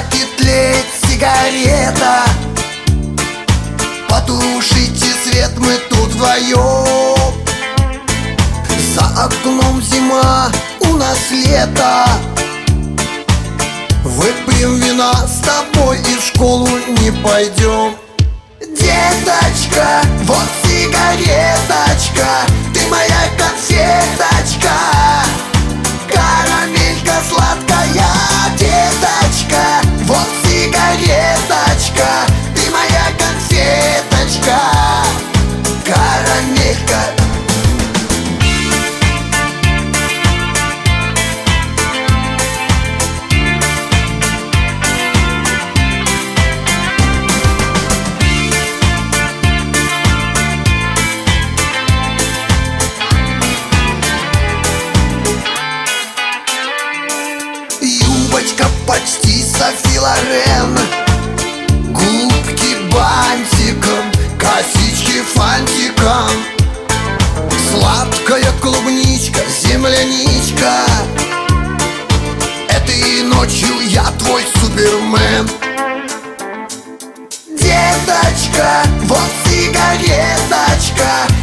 хватит тлеть сигарета. Потушите свет, мы тут вдвоем. За окном зима, у нас лето. Выпьем вина с тобой и в школу не пойдем. Деточка, вот сигареточка, ты моя конфеточка, карамелька сладкая. Деточка, вот сигареточка, ты моя конфеточка, карамелька. Юбочка почти Софи Лорен, губки бантиком, косички фантиком, сладкая клубничка, земляничка. Этой ночью я твой супермен. Деточка, вот сигареточка,